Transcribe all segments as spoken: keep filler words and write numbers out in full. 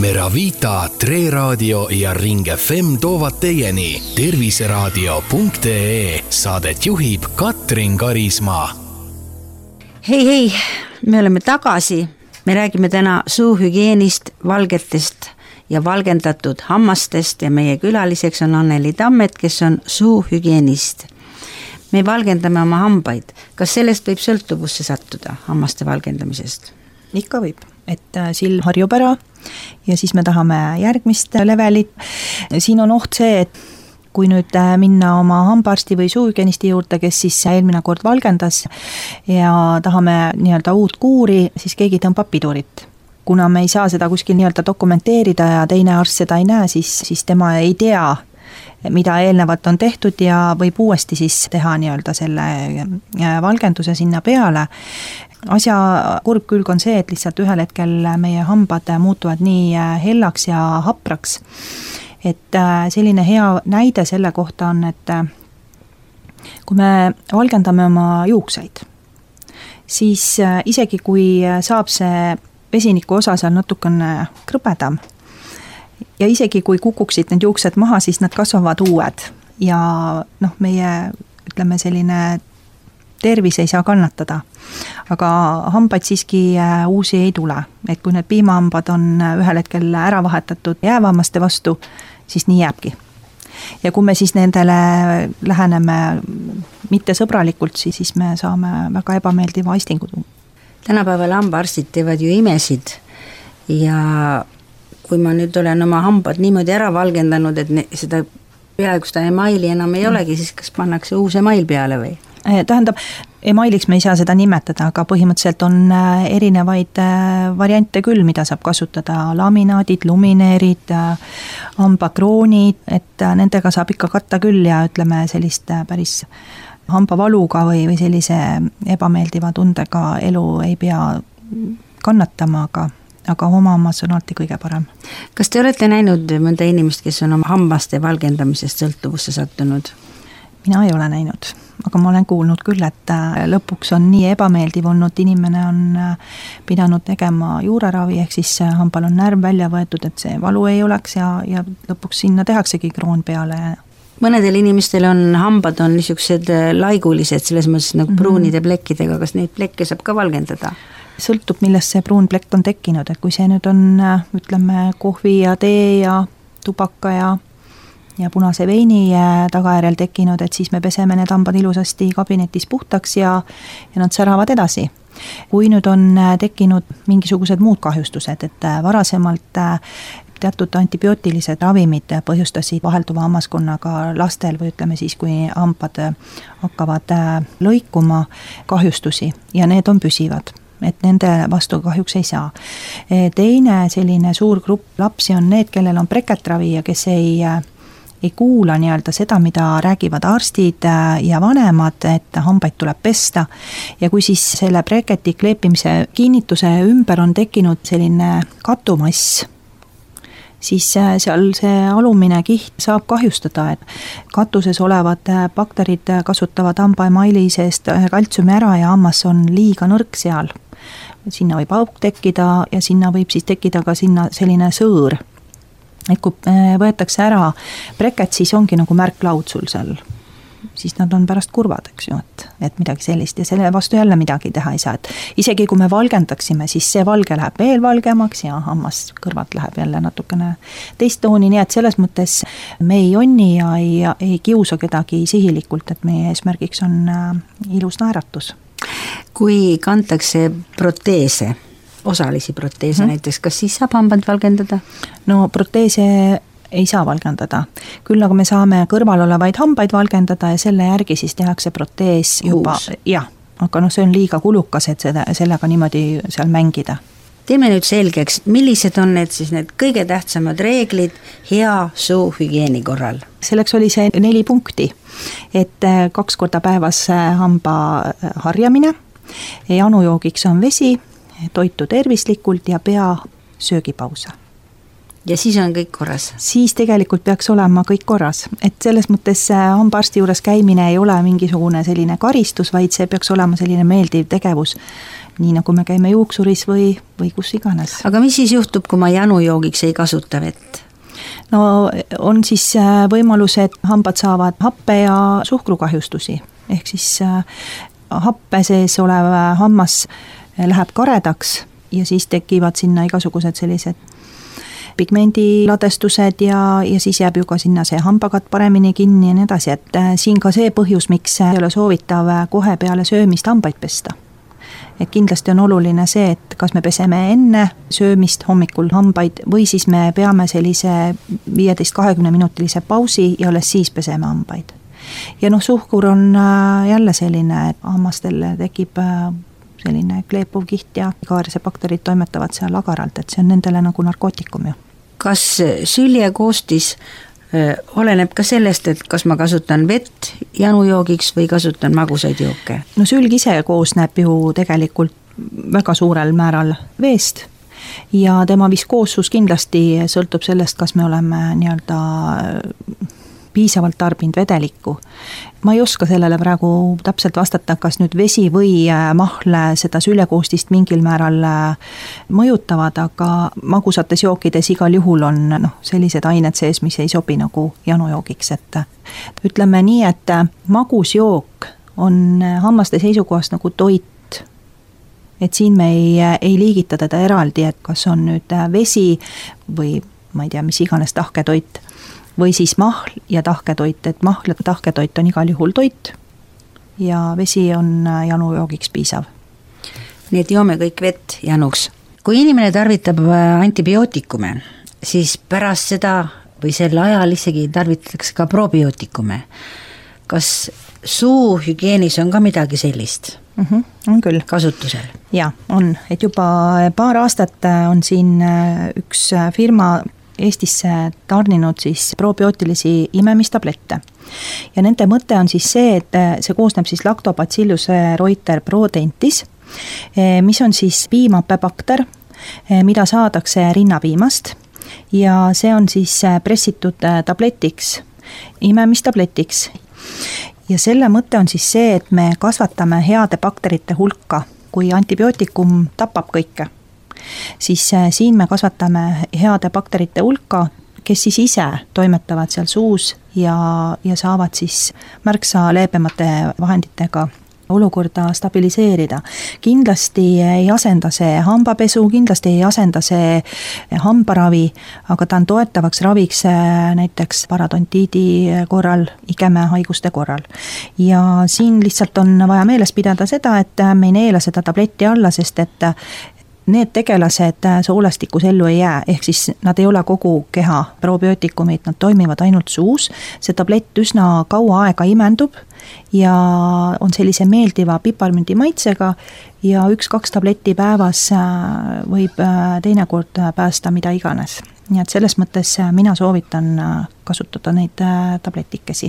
Meravita, Tre Raadio ja Ring F M toovad teieni terviseraadio punkt ee. Saadet juhib Katrin Karismaa. Hei, hei, me oleme tagasi. Me räägime täna suuhügienist, valgetest ja valgendatud hammastest ja meie külaliseks on Anneli Tammet, kes on suuhügienist. Me valgendame oma hambaid. Kas sellest võib sõltuvusse sattuda hammaste valgendamisest? Ikka võib, et sill harjub ära ja siis me tahame järgmist levelit. Siin on oht see, et kui nüüd minna oma hambaarsti või suuhügienisti juurde, kes siis eelmine kord valgendas ja tahame nii-öelda uut kuuri, siis keegi tõmbab pidurit. Kuna me ei saa seda kuskil nii-öelda dokumenteerida ja teine arst seda ei näe, siis, siis tema ei tea, mida eelnevalt on tehtud ja võib uuesti siis teha nii-öelda selle valgenduse sinna peale. Asja kurb külg on see, et lihtsalt ühel hetkel meie hambad muutuvad nii hellaks ja hapraks. Et selline hea näide selle kohta on, et kui me valgendame oma juukseid, siis isegi kui saab see vesiniku osa seal natukene krõbedam ja isegi kui kukuksid need juuksed maha, siis nad kasvavad uued ja noh, meie ütleme selline tervis ei saa kannatada, aga hambaid siiski uusi ei tule, et kui need piimahambad on ühel hetkel ära vahetatud jäävammaste vastu, siis nii jääbki. Ja kui me siis nendele läheneme mitte sõbralikult, siis me saame väga ebameeldiva aistingu. Tänapäeval hambaarstid teevad ju imesid ja kui ma nüüd olen oma hambad niimoodi ära valgendanud, et ne, seda peaaegu seda emaili enam ei olegi, siis kas pannakse uus email peale või? Tähendab, emailiks me ei saa seda nimetada, aga põhimõtteliselt on erinevaid variante küll, mida saab kasutada. Laminaadid, lumineerid, hambakroonid, et nendega saab ikka katta küll ja ütleme sellist päris hambavaluga või, või sellise ebameeldiva tundega elu ei pea kannatama, aga aga oma hammas on alati kõige parem. Kas te olete näinud mõnda inimest, kes on oma hambaste valgendamisest sõltuvusse sattunud? Mina ei ole näinud, aga ma olen kuulnud küll, et lõpuks on nii ebameeldiv olnud, inimene on pidanud tegema juureravi, ehk siis hambal on närv välja võetud, et see valu ei oleks ja, ja lõpuks sinna tehaksegi kroon peale. Mõnedel inimestel on hambad on niisugused laigulised, selles mõttes nagu pruunide plekkidega, kas neid plekke saab ka valgendada? Sõltub, millest see pruun plekk on tekkinud, et kui see nüüd on, ütleme, kohvi ja tee ja tubaka ja ja punase veini tagajärjel tekkinud, et siis me peseme need hambad ilusasti kabinetis puhtaks ja, ja nad säravad edasi. Kui nüüd on tekkinud mingisugused muud kahjustused, et varasemalt teatud antibiootilised ravimid põhjustasid vahelduva hammaskonnaga lastel või ütleme siis, kui hambad hakkavad lõikuma kahjustusi ja need on püsivad, et nende vastu kahjuks ei saa. Teine selline suur grupp lapsi on need, kellel on breketravi ja kes ei ei kuula nii-öelda seda, mida räägivad arstid ja vanemad, et hambaid tuleb pesta. Ja kui siis selle breketi kleepimise kinnituse ümber on tekkinud selline katumass, siis seal see alumine kiht saab kahjustada, et katuses olevad bakterid kasutavad hamba emaili seest kaltsiumi ära ja hammas on liiga nõrk seal. Sinna võib auk tekkida ja sinna võib siis tekkida ka sinna selline sõõr. Et kui võetakse ära breket, siis ongi nagu märklaud sul seal. Siis nad on pärast kurvad, eks ju, et, et midagi sellist ja selle vastu jälle midagi teha ei saa. Et isegi kui me valgendaksime, siis see valge läheb veel valgemaks ja hammas kõrvalt läheb jälle natukene teist tooni, nii et selles mõttes me ei onni ja ei, ei kiusa kedagi sihilikult, et meie eesmärgiks on ilus naeratus. Kui kantakse proteese, osalisi proteese hmm. näiteks, kas siis saab hambad valgendada? No proteese ei saa valgendada. Küll aga me saame kõrval olevaid hambaid valgendada ja selle järgi siis tehakse protees juba. Jah, aga no see on liiga kulukas, et seda, sellega niimoodi seal mängida. Teeme nüüd selgeks, millised on need siis need kõige tähtsamad reeglid hea suuhügieeni korral? Selleks oli see neli punkti, et kaks korda päevas hamba harjamine, janujoogiks on vesi, toitu tervislikult ja pea söögipausa. ja siis on kõik korras? Siis tegelikult peaks olema kõik korras, et selles mõttes hambaarsti juures käimine ei ole mingisugune selline karistus, vaid see peaks olema selline meeldiv tegevus, nii nagu me käime juuksuris või, või kus iganes. Aga mis siis juhtub, kui ma janujoogiks ei kasuta vett? No on siis võimalus, et hambad saavad happe ja suhkrukahjustusi, ehk siis happe sees olev hammas läheb karedaks ja siis tekivad sinna igasugused sellised pigmendiladestused ja, ja siis jääb ju ka sinna see hambakatt paremini kinni ja nii edasi, et siin ka see põhjus, miks ei ole soovitav kohe peale söömist hambaid pesta. Et kindlasti on oluline see, et kas me peseme enne söömist hommikul hambaid või siis me peame sellise viieteist kahekümne minutilise pausi ja alles siis peseme hambaid. Ja noh, suhkur on jälle selline, et hammastel tekib selline kleepuv kiht ja kaarisebakterid toimetavad seal agaralt, et see on nendele nagu narkootikum ju. Kas sülje koostis öö, oleneb ka sellest, et kas ma kasutan vett janujoogiks või kasutan magusaid jooke? No sülg ise koosneb ju tegelikult väga suurel määral veest ja tema viskoossus kindlasti sõltub sellest, kas me oleme nii-öelda piisavalt tarbinud vedelikku. Ma ei oska sellele praegu täpselt vastata, kas nüüd vesi või mahl seda süljekoostist mingil määral mõjutavad, aga magusates jookides igal juhul on noh, sellised ained sees, mis ei sobi nagu janujoogiks, et ütleme nii, et magus jook on hammaste seisukohast nagu toit, et siin me ei, ei liigita teda eraldi, et kas on nüüd vesi või ma ei tea, mis iganes tahketoit, või siis mahl ja tahketoit, et mahl ja tahketoit on igal juhul toit ja vesi on janujoogiks piisav. Nii et joome kõik vett januks. Kui inimene tarvitab antibiootikume, siis pärast seda või sel ajal isegi tarvitatakse ka probiootikume. Kas suuhügieenis on ka midagi sellist? Mm-hmm, on küll. Kasutusel? Ja, on. Et juba paar aastat on siin üks firma Eestisse tarninud siis probiootilisi imemistablette. Ja nende mõte on siis see, et see koosneb siis Lactobacillus reuter prodentis, mis on siis piimappebakter, mida saadakse rinnapiimast ja see on siis pressitud tabletiks, imemistabletiks. Ja selle mõte on siis see, et me kasvatame heade bakterite hulka, kui antibiootikum tapab kõike. Siis siin me kasvatame heade bakterite hulka, kes siis ise toimetavad seal suus ja, ja saavad siis märksa leebemate vahenditega olukorda stabiliseerida. Kindlasti ei asenda see hambapesu, kindlasti ei asenda see hambaravi, aga ta on toetavaks raviks näiteks parodontiidi korral, igemehaiguste korral. Ja siin lihtsalt on vaja meeles pidada seda, et me ei neela seda tabletti alla, sest et need tegelased soolestikus ellu ei jää, ehk siis nad ei ole kogu keha probiootikumid, nad toimivad ainult suus, see tablett üsna kaua aega imendub ja on sellise meeldiva piparmündi maitsega ja üks-kaks tabletti päevas võib teinekord päästa mida iganes. Nii et selles mõttes mina soovitan kasutada neid tabletikesi.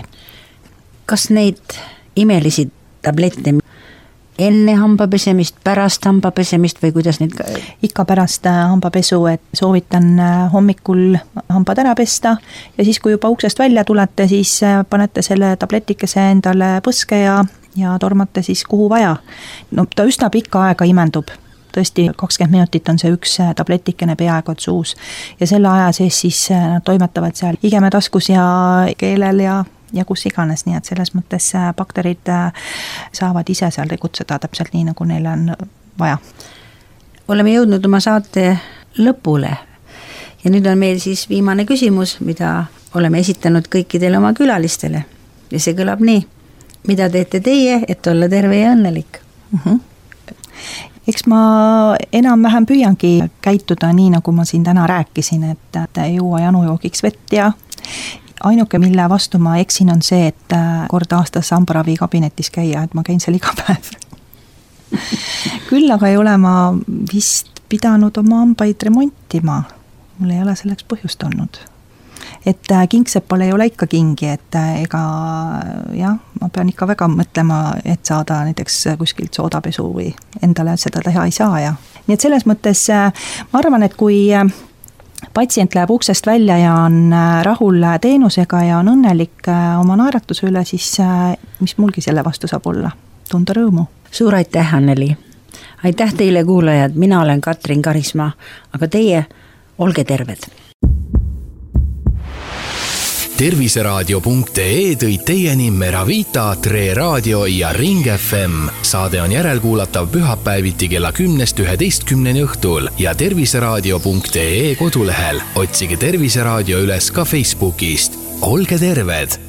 Kas neid imelisi tablette enne hambapesemist, pärast hambapesemist või kuidas neid? Ikka pärast hambapesu, et soovitan hommikul hambad ära pesta ja siis, kui juba uksest välja tulete, siis panete selle tabletikese endale põske ja, ja tormate siis kuhu vaja. No ta üsna pikka aega imendub. Tõesti, kakskümmend minutit on see üks tabletikene peaaegu suus ja selle aja sees siis nad toimetavad seal igemetaskus ja keelel ja ja kus iganes, nii et selles mõttes bakterid saavad ise seal tegutseda täpselt nii, nagu neil on vaja. Oleme jõudnud oma saate lõpule ja nüüd on meil siis viimane küsimus, mida oleme esitanud kõikidele oma külalistele ja see kõlab nii. Mida teete teie, et olla terve ja õnnelik? Mm-hmm. Eks ma enam-vähem püüangi käituda nii, nagu ma siin täna rääkisin, et juua janujoogiks vett ja ainuke, mille vastu ma eksin, on see, et kord aastas hambaravi kabinetis käia, et ma käin seal iga päev. Küll aga ei ole ma vist pidanud oma hambaid remontima. Mul ei ole selleks põhjust olnud. Et kingsepal ei ole ikka kingi, et ega jah, ma pean ikka väga mõtlema, et saada näiteks kuskilt soodapesu või endale seda teha ei saa. Ja. Nii et selles mõttes ma arvan, et kui patsient läheb uksest välja ja on rahul teenusega ja on õnnelik oma naeratuse üle, siis mis mulgi selle vastu saab olla? Tunda rõõmu. Suur aitäh, Anneli! Aitäh teile kuulajad, mina olen Katrin Karismaa, aga teie olge terved! terviseraadio punkt ee tõid teieni Meravita, Tre Raadio ja Ring F M. Saade on järelkuulatav pühapäeviti kella kümnest üheteistkümneni õhtul ja terviseraadio punkt ee kodulehel. Otsige Terviseraadio üles ka Facebookist. Olge terved!